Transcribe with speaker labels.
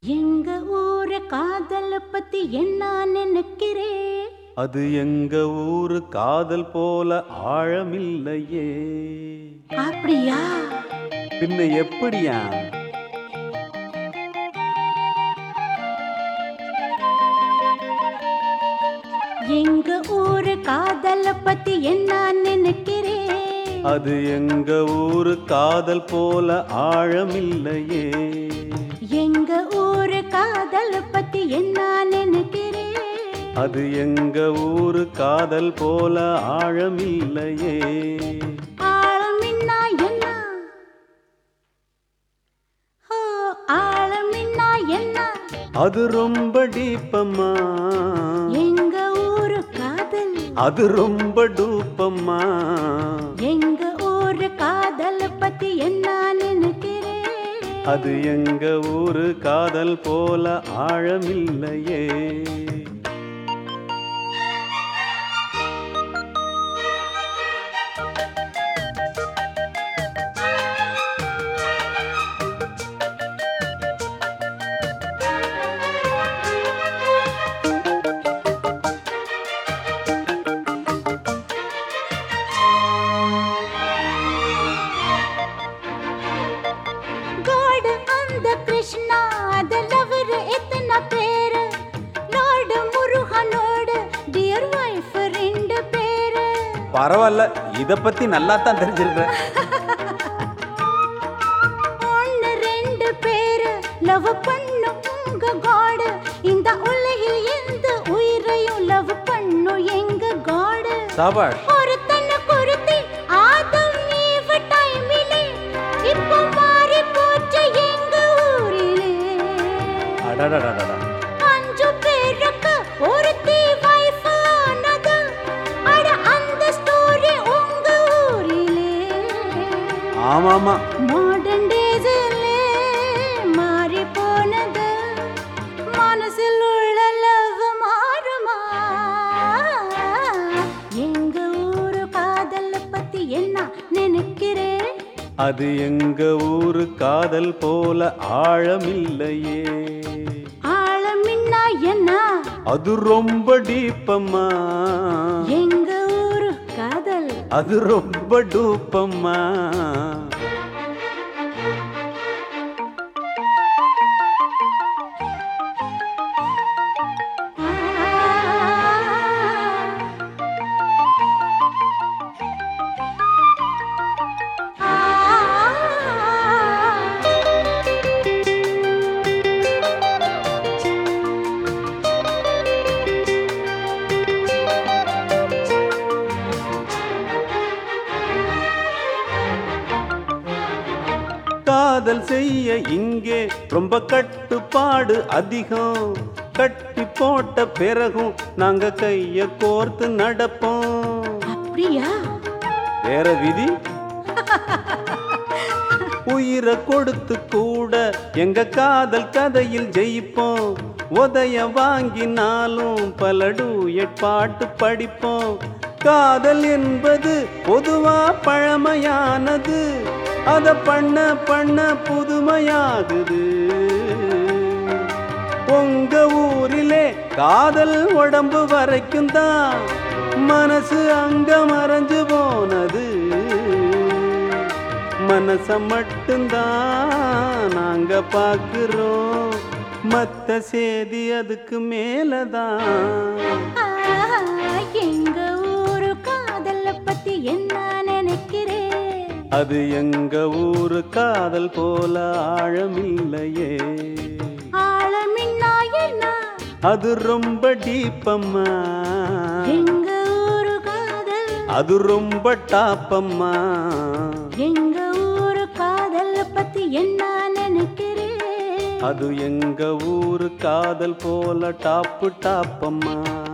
Speaker 1: எங்க ஊரு காதல பத்தி என்ன நினைக்கிறே?
Speaker 2: அது எங்க ஊரு காதல் போல ஆழமில்லையே.
Speaker 1: அப்படியா?
Speaker 2: பின்ன எப்படியா?
Speaker 1: எங்க ஊரு காதல பத்தி என்ன நினைக்கிறே?
Speaker 2: அது எங்க ஊரு காதல் போல ஆழமில்லையே.
Speaker 1: எங்க ஊரு காதல பத்தி என்ன நினைக்கிறே?
Speaker 2: அது எங்க ஊரு காதல் போல ஆழமில்லையே.
Speaker 1: ஆழமின்னா என்ன? ஓ, ஆழமின்னா என்ன?
Speaker 2: அது ரொம்ப டீப்பம்மா.
Speaker 1: எங்க ஊரு காதல்
Speaker 2: அது ரொம்ப டூப்பம்மா.
Speaker 1: எங்க ஊரு காதல பத்தி என்ன நினைக்கிறே?
Speaker 2: அது எங்க ஊரு காதல் போல ஆழமில்லையே.
Speaker 1: கிருஷ்ணா அதலவர் எத்தனை பேரு, லார்டு முருகனோடு டியர் வைஃப் 2 பேரு.
Speaker 2: பரவாயில்ல, இத பத்தி நல்லா தான் தெரிஞ்சிருக்க.
Speaker 1: 1 2 பேரு லவ் பண்ணும் உங்க காடு. இந்த உலகில் எந்த உயிரையும் லவ் பண்ணும் எங்க காடு.
Speaker 2: சபாஷ்.
Speaker 1: ஒருத்தனை குருத்தி ஆதம் ஈவ் டைமிலே இப்போ மாறி போச்சு எங்க ஊரிலே.
Speaker 2: அடடடடடா.
Speaker 1: 5 பேருக்கு ஒருத்தி வைஃப் ஆனது. அட அந்த ஸ்டோரி உங்க ஊரிலே.
Speaker 2: ஆமாமா.
Speaker 1: மாடர்ன் டேஸ்லே மாறி போனது. மனசில் உள்ள லவ் மாறுமா? எங்க ஊரு காதல் பத்தி என்ன நினைக்கிறே?
Speaker 2: அது எங்க ஊரு காதல் போல ஆழமில்லையே.
Speaker 1: ஆழமின்னா என்ன?
Speaker 2: அது ரொம்ப டீப்பம்மா.
Speaker 1: எங்க ஊரு காதல்
Speaker 2: அது ரொம்ப டூப்பம்மா. காதல் செய்ய இங்கே ரொம்ப கட்டுப்பாடு அதிகம். கட்டி போட்ட பிறகும் நாங்க கைய கோர்த்து நடப்போம்.
Speaker 1: அப்படியா?
Speaker 2: வேற விதி? உயிரை கொடுத்து கூட எங்க காதல் கதையில் ஜெயிப்போம். உதய வாங்கினாலும் பல டூயட் பாட்டு படிப்போம். காதல் என்பது பொதுவா பழமையானது. அத பண்ண பண்ண புதுமையாகுது. உங்க ஊரிலே காதல் உடம்பு வரைக்கும் தான், மனசு அங்க மறைஞ்சு போனது. மனச மட்டும்தான் நாங்க பாக்குறோம், மத்த சேதி அதுக்கு மேலதான்.
Speaker 1: எங்க ஊரு காதல பத்தி என்ன நினைக்கிறே?
Speaker 2: அது எங்க ஊரு காதல் போல ஆழமில்லையே.
Speaker 1: ஆழமின்னா என்ன?
Speaker 2: அது ரொம்ப டீப்பம்மா.
Speaker 1: எங்க ஊரு காதல்
Speaker 2: அது ரொம்ப டாப்பம்மா.
Speaker 1: எங்க ஊரு காதல் பத்தி என்ன நினைக்கிறே?
Speaker 2: அது எங்க ஊரு காதல் போல டாப்பு டாப்பம்மா.